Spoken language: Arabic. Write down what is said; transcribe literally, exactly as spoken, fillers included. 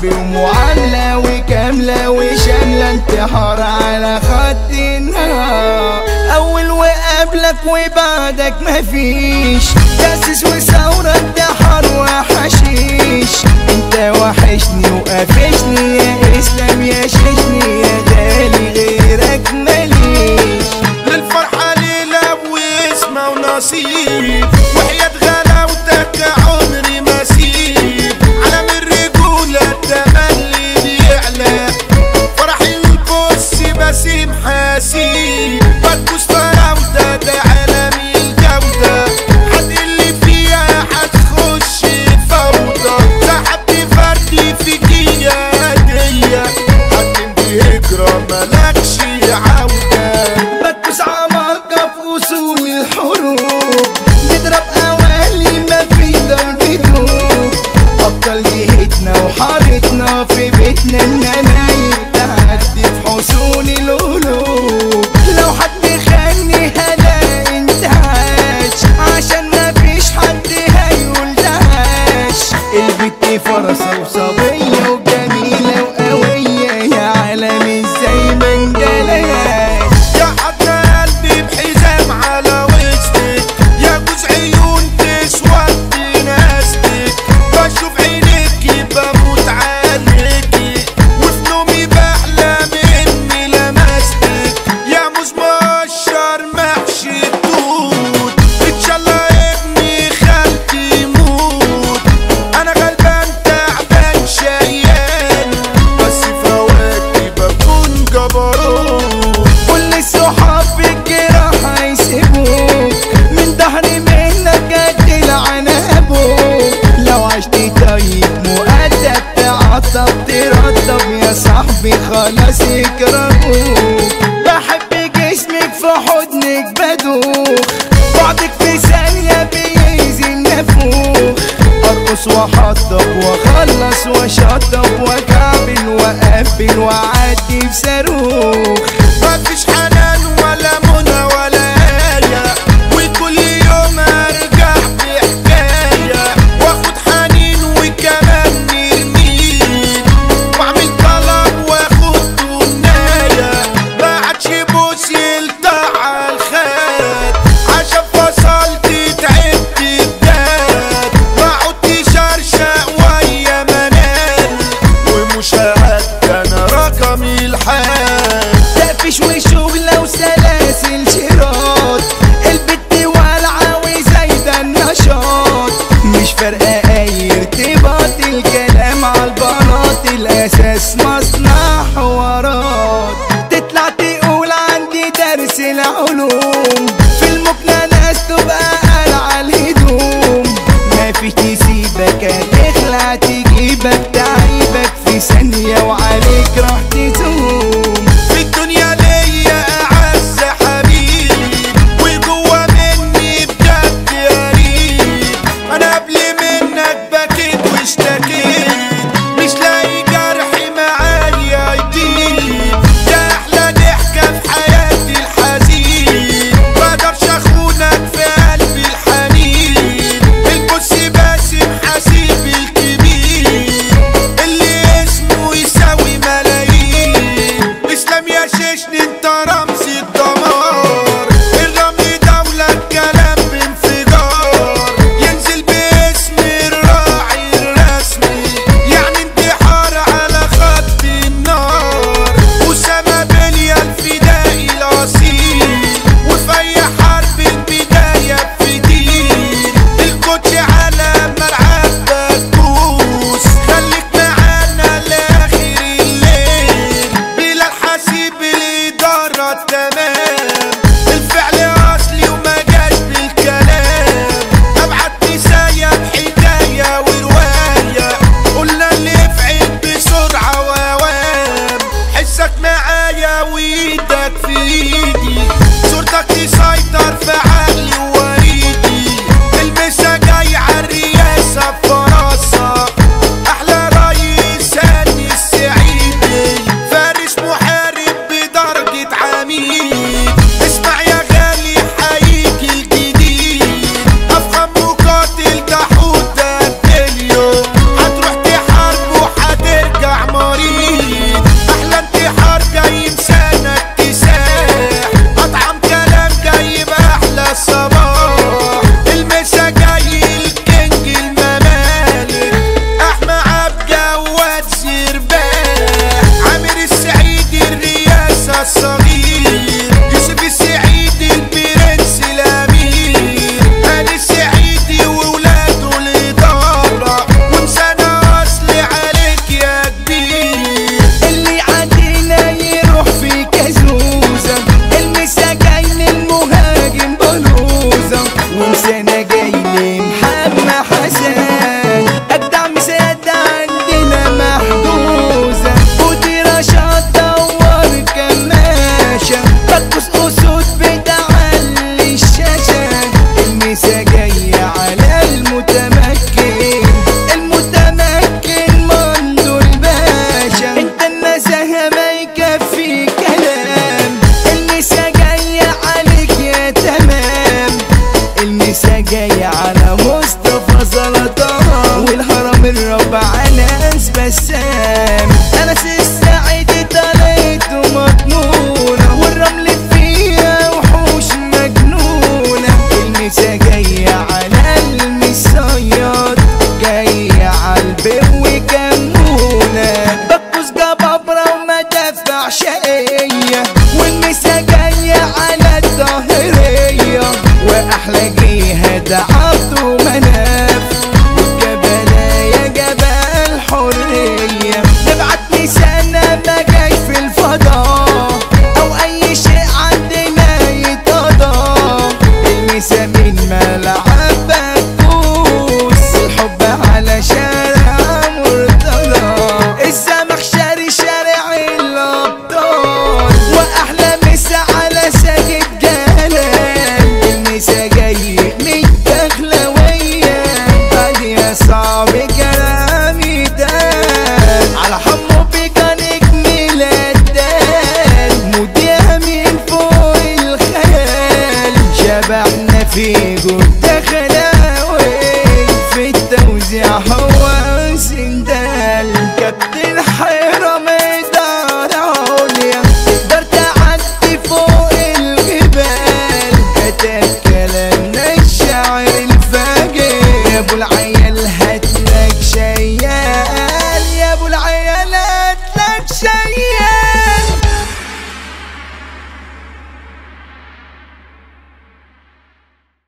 حب ومعاملة وكاملة وشاملة انتحار على خط النهار. اول وقبلك وبعدك مفيش تأسيس وثورة انتحار وحشيش. انت وحشني وقفشني يا اسلام يا شيشني يا غالي غيرك ماليش. للفرحة ليلة واسمة ونصيب وحياة غلاوتك عمري ما سيب. علم الرجولة التملي بيعلى فرحي البص بسيم حاسيب. بتبوس فراودة ده عالمي الجودة حد اللي فيها هتخش فوضى. سحبت فردي فيكي يا هدية هتمضي هجرة ملكش عودة. بتبوس عمالقة في أصول الحروب نضرب أوالي ما في ضرب دوب. أبطال جهتنا وحارتنا في بيتنا النماير تعدي في حصون القلوب. لو حد خاني هلاقي انتعاش عشان مفيش حد هيقول دهاش. البت فرصة وصبية وجميلة وقوية يا عالم ازاي ما انجلهاش. يا حضن قلبي بحزام على وسطك يا جوز عيون تسود ناستك. بشوف عينيكي بموت عليكي وفي نومي بحلم اني لمستك. يا موز مقشر محشي الدود ان شاء الله ابني خالتي يموت. انا غلبان تعبان شقيان بس في اوقاتي بكون جبروت. كل الصحاب في الجراح هيسيبوك من ظهري منك قد العنابوك. لو عشت طيب مؤدب تعطب ترطب يا صاحبي خلاص يكرهوك. بحب جسمك في حضنك بدوخ بعدك في ثانية بيأذي النفوخ. ارقص واحطب واخلص واشطب واكعبل واقفل واعدي بصاروخ. مفيش حنان ولا منى ولا آية وكل يوم ارجع بحكاية واخد حنين وكمان نرميد واعمل طلب واخد تمناية. بعدش بوس يلتع عالخد عشان فصلت تعبت بجد. بقعد شرشق ويا منال ومشاهد كان رقمي الحاد. تقفش وشغلة وسلاسل شراط البت والعة وزايدة النشاط. مش فارقة اي ارتباط الكلام عالبلاط الاساس مصنع حوارات. تطلع تقول عندي درس العلوم في المكنة ناس تبقى قلع الهدوم. مفيش تسيبك هتخلع تجيبك تعيبك في ثانية وعليك راح تزوم. في الدنيا ليا اعز حبيب وجوا مني بجد قريب. انا قبل منك بكيت واشتكيت مش لاقي جرحي معايا يطيب. يا احلى ضحكة في حياتي الحزين مقدرش اخونك في ده عبده مناف والجبل يا جبل حرية. نبعت نسانا ما جاش في الفضاء او اي شيء عندنا يتقضى. المسا من ملعب بكوس الحب على شارع مرتضى. الزمخشري شارع الابطال واحلى مسا على ساجد جلال. المسا جاي من الدخلوية بعد يا صعب كلامي ده على حمو بيكا نجم الأدال مذيع من فوق الخيال. شبعنا في جود دخلاوي في التوزيع هو سندال. كابتن حيرم إدارة عليا تقدر تعدي فوق الجبال. كتب كلامنا الشاعر الفاجر ابو العين